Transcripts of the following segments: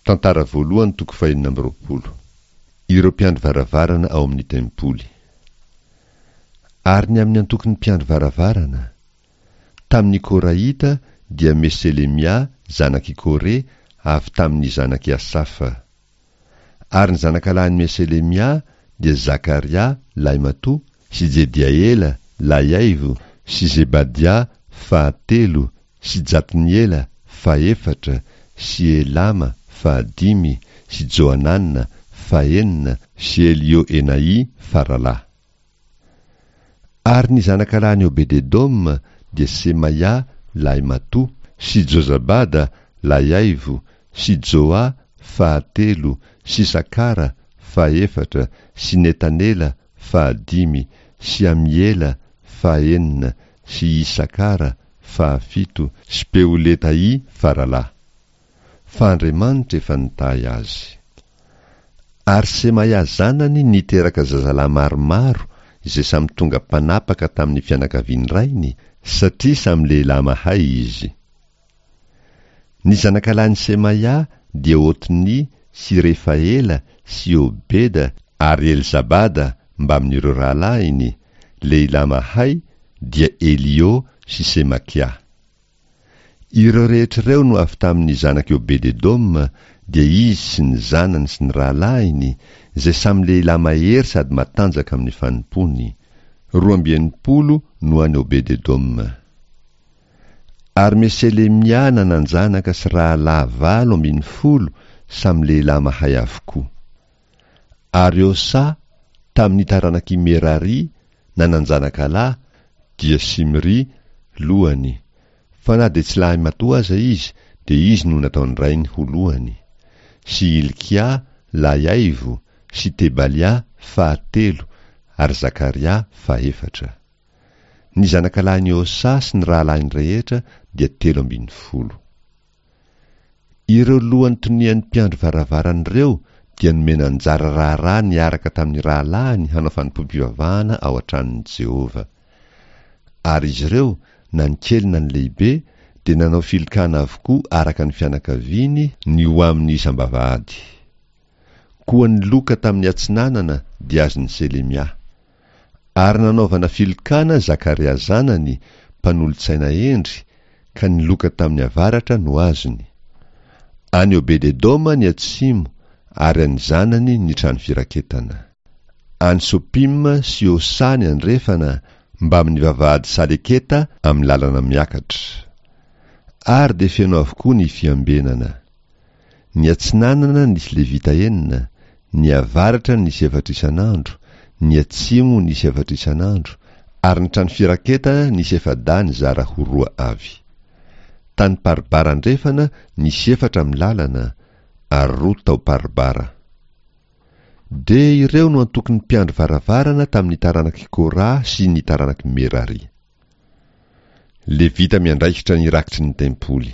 Tantara voalohany toko 220. Ireo mpiandry varavarana ao amin'ny tempoly. Ary ny amin'ny antokon'ny mpiandry varavarana, tamin'ny Koraita dia Meselemia zanaky Kore avy tamin'ny zanaky Asafa. Ary ny zanakalahin'ny Meselemia dia Zakaria laimatoa, sy Jediaela laiaivo, sy Zebadia fahatelo, sy Jatniela faefatra, sy Elama fahadimy, sy Joanana fahenina, sy Elioenai faralahy. Ary ny zanakalahin'ny Obededom dia Semaia laimatoa, sy Jozabada laiaivo, sy Joa fahatelo, sy Sakara faefatra, sy Netanela fahadimy, sy Amiela fahenina, sy Isakara fahafito, sy Peoletai faralahy. Fa Andriamanitra efa nitahy azy. Ary Semaia zanany niteraka zazalahy maromaro izay samy tonga mpanapaka tamin'ny fianakaviany rainy, satria samy lehilahy mahay izy. Ny zanakalahin'ny Semaia dia Otni, sy Refaela, sy Obeda, ary Elzabada mba amin'ireo rahalahiny, lehilahy mahay dia Elio sy Semakia. Ireo rehetr'ireo no avy tamin'ny zanaky Obededom, dia izy sy ny zanany sy ny rahalahiny, izay samy lehilahy mahery sady matanjaka amin'ny fanimpony. 12 no any Obededom. Ary Meselemia nananjanaka sy rahalahy 80 samy lehilahy mahay avokoa. Ary Osa tamin'ny taranaky Merari nananjanaka lahy, dia Simri lohany. Fa na de tsy lahy matoa aza izy, de izy no nataony rainy ho lohany. Sy Ilkia laiaivo, sy Tebalia fahatelo, ary Zakaria faefatra. Ny zanakalahin'ny Osa sy ny rahalahiny rehetra dia 13. Ireo lohany tonian'ny mpiandry varavaran'ireo dia nomena anjara raharaha niaraka tamin'ny rahalahiny hanao fanompom-pivavahana ao an-tranon'i Jehova. Ary izy ireo na ny kely na ny lehibe dia nanao filikana avokoa araka ny fianakaviany ny ho amin'ny isam-bavahady. Koa ny loka tamin'ny atsinanana dia azon'ny Selemia. Ary nanaovana filikana Zakaria zanany, mpanolo-tsaina endry, ka ny loka tamin'ny avaratra no azony. Any Obededoma ny atsimo, ary any zanany ny trano firaketana. Any Sopima sy Osa ny andrefana, mba amin'ny vavahady Saleketa amin'ny lalana miakatra. Ary de feno avokoa ny fiambenana. Ny atsinanana nisy levita 9, ny avaratra nisy 4 isan'andro, ny atsimo nisy 4 isan'andro, ary ny trano firaketana nisy efadany zara ho 2 avy. Tany paribara andrefana nisy 4 amin'ny lalana, ary 2 tao paribara. De ireo no antokony mpiandry varavarana tamin'ny taranaky Kora sy ny taranaky Merari. Levita miandraikitra ny rakitry ny tempoly.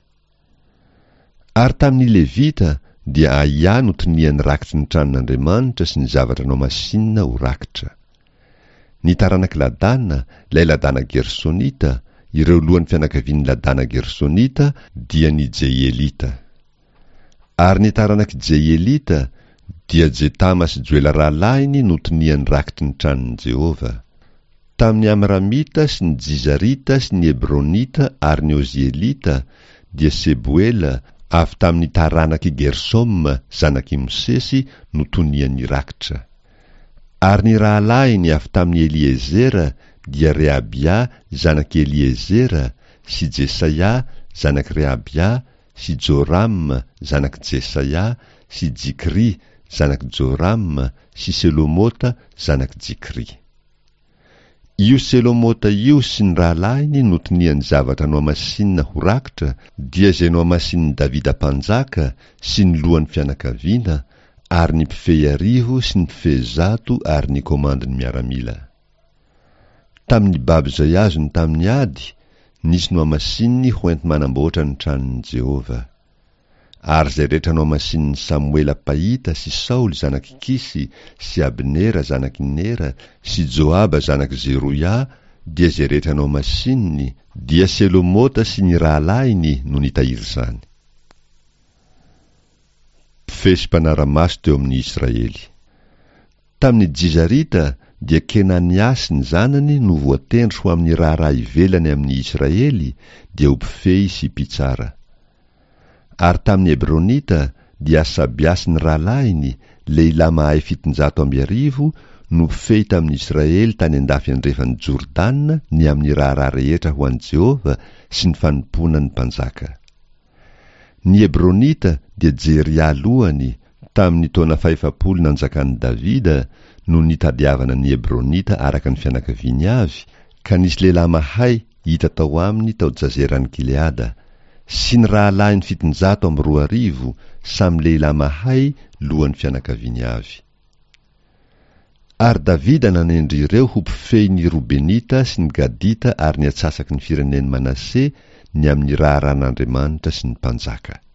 Ary tamin'ny Levita dia Aia no tonian'ny rakitry ny tranon'Andriamanitra sy ny zavatra nao masinina ho rakitra. Ny taranaky Ladana, lay Ladana Gersonita, ireo lohan'ny fianakavian'ny Ladana Gersonita dia ny Jeielita. Ary ny taranaky Jeielita dia Jetama sy Joela rahalahiny no tonian'ny rakitry ny tranon'i Jehova. Tamin'ny Amramita sy ny Jizarita sy ny Hebronita ary ny Ozielita dia Seboela avy tamin'ny taranaky Gersom zanaky Mosesy no tonian'ny rakitra. Ary ny rahalahiny avy tamin'ny Eliezera dia Rehabia zanaky Eliezera, sy Jesaia zanaky Rehabia, sy Joram zanaky Jesaia, sy Jikri zanaky Joram, sy Selomota zanaky Jikri. Io Selomota io sy ny rahalahiny no tonian'ny zavatra no amasinina ho rakitra, dia zay no amasin'ny Davida mpanjaka sy ny lohan'ny fianakaviana, ary ny mpifehy 10 sy ny mpifehy 100 ary ny komandiny miaramila. Tamin'ny baby zay azony tamin'ny ady, nisy no amasininy ho enti manamboatra ny tranon'i Jehova. Ary zay rehetra no amasin'ny Samuela pahita sy Saoly zanaky Kisy, sy Abnera zanaky Nera, sy Joaba zanaky Zeruia, dia zay rehetra no amasininy, dia Selomota sy ny rahalahiny no nitahiry zany. mpifehy sy mpanara-maso teo amin'ny Israely. Tamin'ny Jizarita dia Kenaniasy ny zanany no voatendry ho amin'ny raharaha ivelany amin'ny Israely dia ho mpifehy sy mpitsara. Ary tamin'ny Hebronita dia Sabiasy ny rahalahiny, lehilahy mahay 700 no mpifehy tamin'ny Israely tany andafy andrefan'ny Jordanina ny amin'ny raharaha rehetra ho an'i Jehova sy ny fanompona ny mpanjaka. Ny Hebronita dia Jeria lohany tamin'ny taona 500 nanjakan'i Davida no nitadiavana ny Hebronita araka ny fianakaviany avy, ka nisy lehilahy mahay hita tao aminy tao Jazerany Gileada, sy ny rahalahy ny 720 samy lehilahy mahay lohan'ny fianakaviany avy. Ary Davida nanendry ireo ho mpifehy ny Robenita sy ny Gadita ary ny atsasaky ny fireneny Manase ny amin'ny raharan'Andriamanitra sy ny mpanjaka.